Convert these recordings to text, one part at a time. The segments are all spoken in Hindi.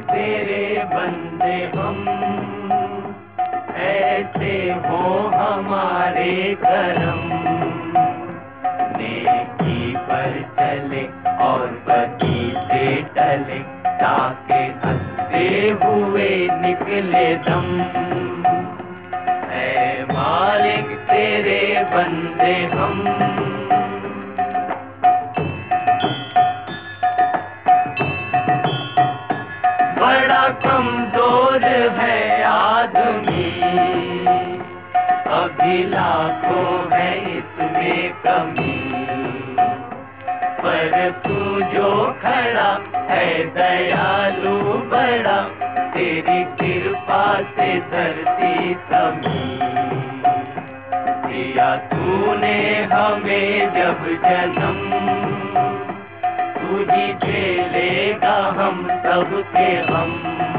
तेरे बंदे हम, ऐसे हो हमारे करम। नेकी पर चले और बदी से टले, ताकि हंसते हुए निकले दम। ऐ मालिक तेरे बंदे हम। बड़ा कमजोर है आदमी, अभी लाखों है इसमें कमी। पर तू जो खड़ा है दयालु बड़ा, तेरी कृपा से धरती थमी। दिया तूने हमें जब जन्म, तू ही झेलेगा हम सबके हम।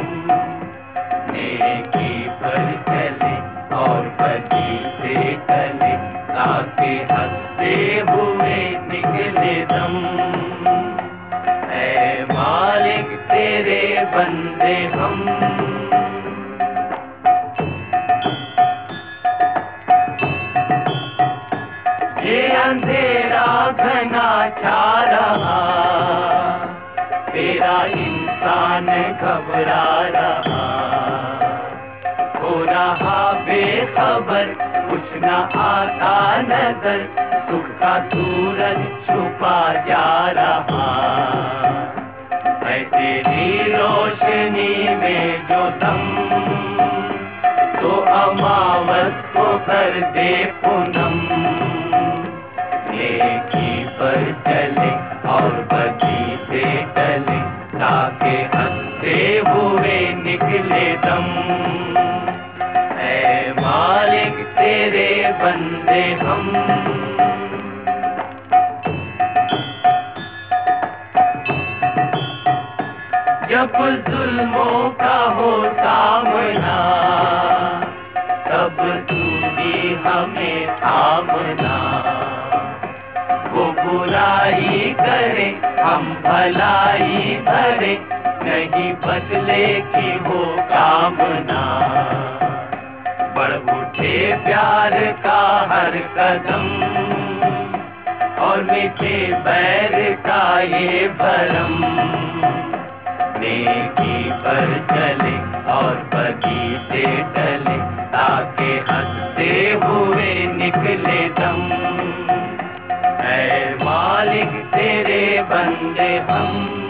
नेकी पर चले और बदी से टले, ताकि हंसते हुए निकले दम। ऐ मालिक तेरे बंदे हम। ये अंधेरा घना छा रहा, तेरा इंसान घबरा रहा। हो रहा बेखबर, कुछ न आता नजर, सुख का सूरज छुपा जा रहा। है तेरी रोशनी में जो दम, तो अमावस को कर दे पूनम। नेकी पर चले और बदी से टले, ताकि हंसते हुए निकले दम। ऐ मालिक तेरे बंदे हम। जब जुल्मों का हो सामना, तब तू ही हमें थामना। वो बुराई करे हम भलाई भरे, नहीं बदले की हो कामना। बढ़ उठे प्यार का हर कदम, और मिटे बैर का ये भरम। नेकी पर चले और बदी से टले, ताकि हंसते हुए निकले दम। ऐ मालिक तेरे बंदे हम।